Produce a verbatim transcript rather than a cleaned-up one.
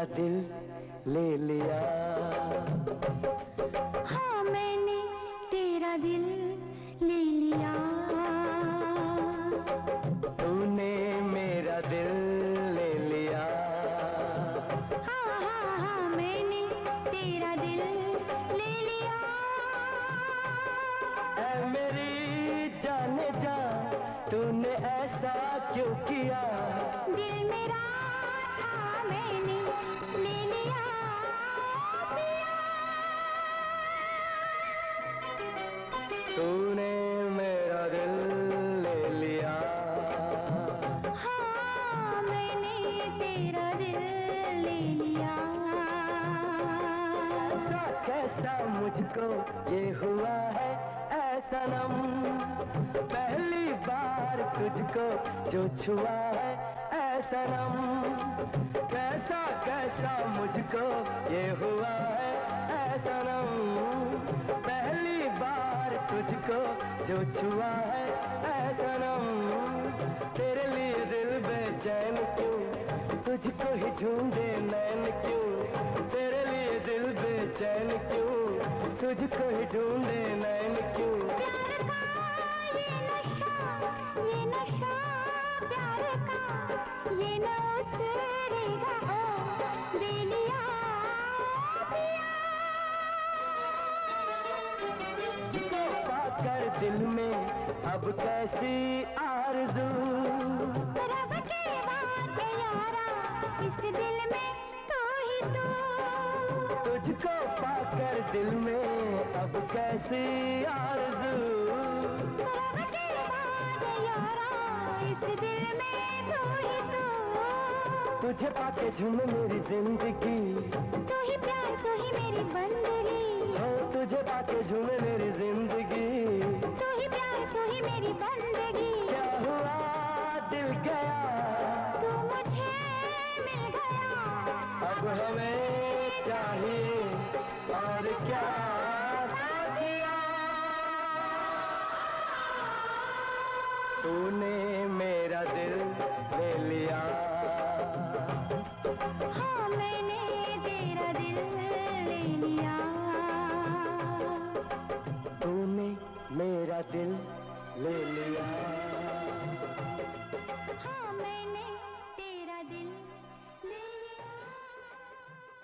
दिल ले लिया। हाँ मैंने तेरा दिल ले लिया। तूने मेरा दिल ले लिया। हाँ हाँ हाँ मैंने तेरा दिल ले लिया। ऐ मेरी जाने जा तूने ऐसा क्यों किया। दिल मेरा था मैंने ले लिया पिया। तूने मेरा दिल ले लिया। हाँ मैंने तेरा दिल ले लिया। ऐसा कैसा मुझको ये हुआ है ऐ सनम। पहली बार तुझको जो छुआ है ऐ सनम। कैसा कैसा मुझको ये हुआ है ऐ सनम। पहली बार तुझको जो छुआ है ऐ सनम। तेरे लिए दिल बेचैन क्यों तुझको ही ढूंढे नैन क्यों। तेरे लिए दिल बेचैन क्यों तुझको ही ढूंढे नैन क्यों। प्यार का ये नशा ये नशा प्यार का ये न उतरेगा ओ दिलिया पिया। तुझको पाकर दिल में अब कैसी आरज़ू। रब के बाद यारा इस दिल में तू ही तू। तुझको पाकर दिल में अब कैसी आरज़ू। रब के बाद यारा इस दिल में तू ही तू। तुझे पाके झूमे मेरी जिंदगी। तू ही प्यार तू ही मेरी बंदगी। हो तुझे पाके झूमे मेरी जिंदगी। तू ही प्यार तू ही मेरी बंदगी। क्या हुआ दिल गया तू मुझे मिल गया। अब हमें चाहिए और क्या साथिया। तूने मेरा दिल ले लिया।